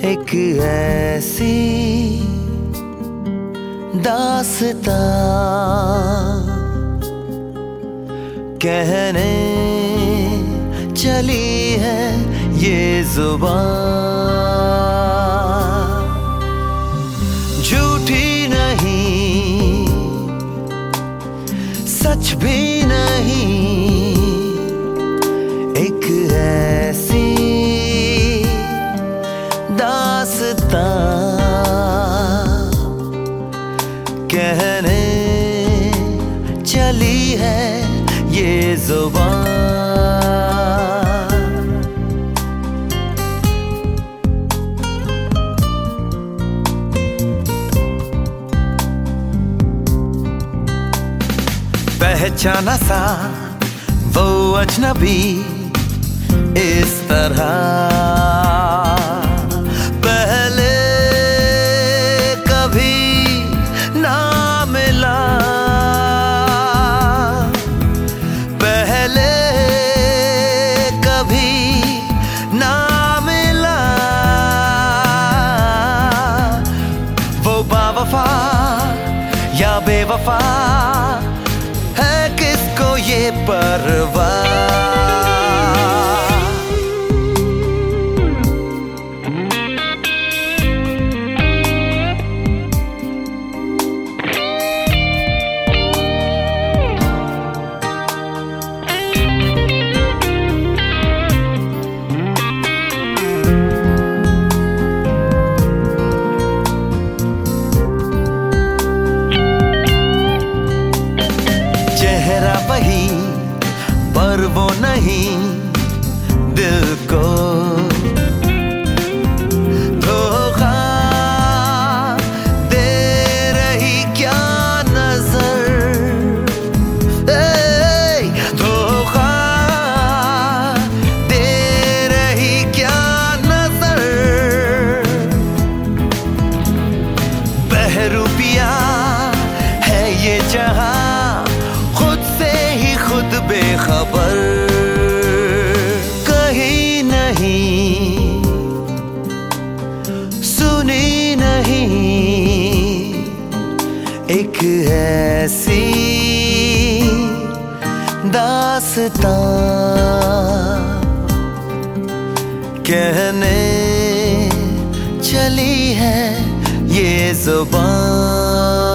एक ऐसी दास्तां कहने चली है ये जुबान, झूठी नहीं सच भी नहीं, एक ऐसी दास्तां कहने चली है ये जुबान। पहचाना सा वो अजनबी इस तरह पहले कभी ना मिला, पहले कभी ना मिला। वो बावफा या बेवफा है किसको ये परवाह। चेहरा वही पर वो नहीं दिल को धोखा दे रही क्या नजर, धोखा दे रही क्या नजर। बहरूपिया है ये जहां बेखबर, कहीं नहीं सुनी नहीं, एक ऐसी दास्तां कहने चली है ये जुबान।